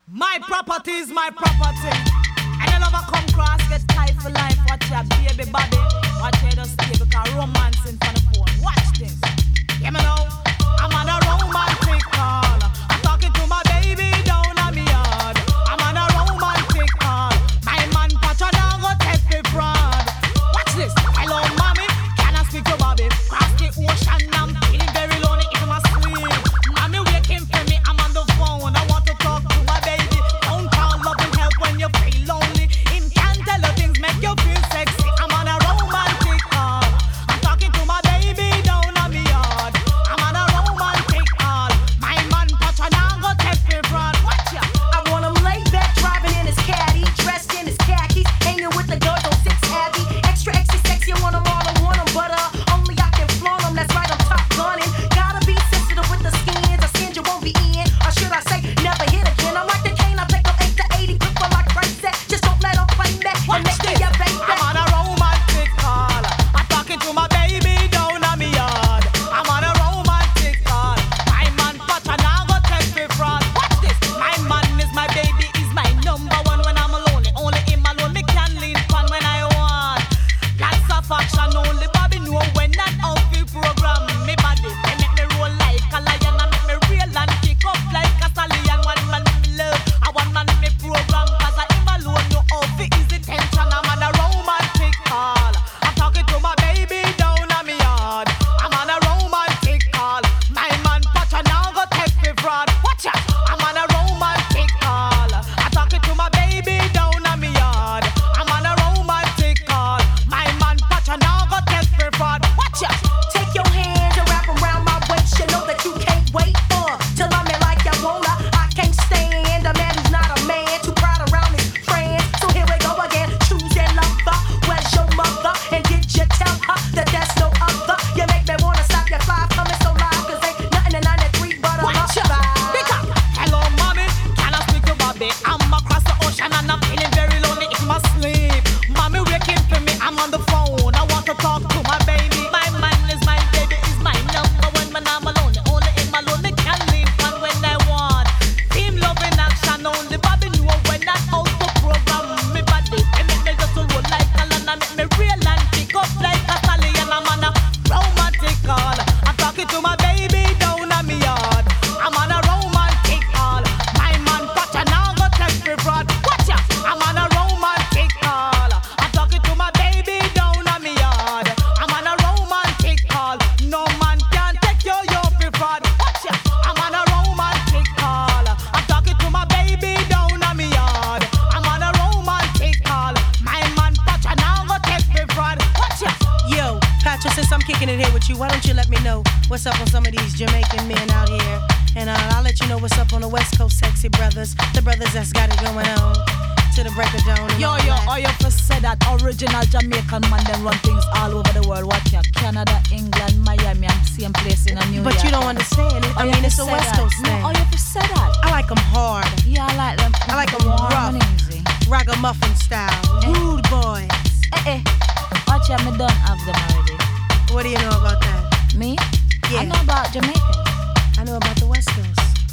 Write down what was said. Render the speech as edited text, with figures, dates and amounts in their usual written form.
My property is my property. And you never come cross, get tight for life. Watch your baby body. Watch your just stay because romance in front of phone. Watch this. Hear me now. I'm on a romantic call. I'm talking to my baby down on me yard. I'm on a romantic call. My man Pacha now go take me fraud. Watch this. Hello mommy, can I speak to Bobby? Cross the ocean, I'm feeling very lonely in my sleep. Mommy waking for me, I'm on the phone. I want to talk to my baby. Phone call, love and help when you feel lonely. Him can tell you things make you feel sexy. I'm on a romantic call. I'm talking to my baby down on me yard. I'm on a romantic call. My man Pacha now go take me fraud. Watch ya. I want him laid back, driving in his caddy, dressed in his khakis, hanging with the girls on 6 Abbey. Extra sexy, I want him all, I want him, but only I can flaunt him. That's right, I'm top gunning. Gotta be sensitive with the skins, a skin you won't be in, or should I say, never hit again. I'm like the cane, I take them 8 to 80, quick for like Christ said. Just don't let them play back and make me your baby. I'm on a romantic call. I'm talking to my baby down on me yard. I'm on a romantic call. My man Pacha now go take me fraud. Watch this. My man is my baby, is my number one when I'm alone. Only him alone me can lean on when I want. Lots of action, only Bobby know when that outfit program me body. They make me roll like a lion and make me real and kick up like a stallion. One man me love, I one man me program. Cause I him alone know outfit is the tension. I'm on a romantic call. I'm talking to my baby down on me yard. I'm on a romantic call. My man Pacha now go take me fraud. Watch out, I'm on a romantic call. I'm talking to my baby down on me yard. I'm on a romantic call. My man Pacha now go take me fraud. Watch out. Take your hands and wrap around my waist. You know that you can't wait till I'm in like I wanna. I can't stand a man who's not a man. Too proud around his friends. So here we go again. Choose your lover. Where's your mother? And did you tell her that there's no other? You make me wanna stop your fly coming so live. Cause ain't nothing in 93 but a Watch love out. vibe. Pick up. Hello mommy, can I speak to Bobby? I'm across the ocean and I'm feeling very lonely in my sleep. Mommy waking for me, I'm on the phone. I want to talk to my baby. My man is my baby, is my number one when I'm alone. Only in my lonely can leave on when I want. Team love in action, only Bobby knew when that auto program me body. They make me just roll like a lion, make me real and kick up like a stallion. I'm on a romantic call. I'm talking to my baby down on me yard. I'm on a romantic call. My man Pacha now go take me fraud. Watch out, I'm on a romantic call. I'm talking to my baby down on me yard. I'm on a romantic call. No man can take you for fraud. Watch out, I'm on a romantic call. I'm talking to my baby down on me yard. I'm on a romantic call. My man Pacha now go take me fraud. Watch out. Yo, Pacha, since I'm kicking it here with you, why don't you let me know what's up on some of these Jamaican men out here? And I'll let you know what's up on the West Coast sexy brothers, the brothers that's got it going on to the break of dawn. and Yo, all yo, that. oh, you first said that original Jamaican man them run things all over the world. Watch ya, Canada, England, Miami, and same place in New York. But you don't understand it. I mean, it's a West Coast thing. No, oh, you first said that. I like them hard, Yeah, I like them. I like 'em warm rough. and easy. ragamuffin style, rude boys. Watch ya, me don't have them already. What do you know about that? Me? Yeah. I know about Jamaican. I know about the West Coast.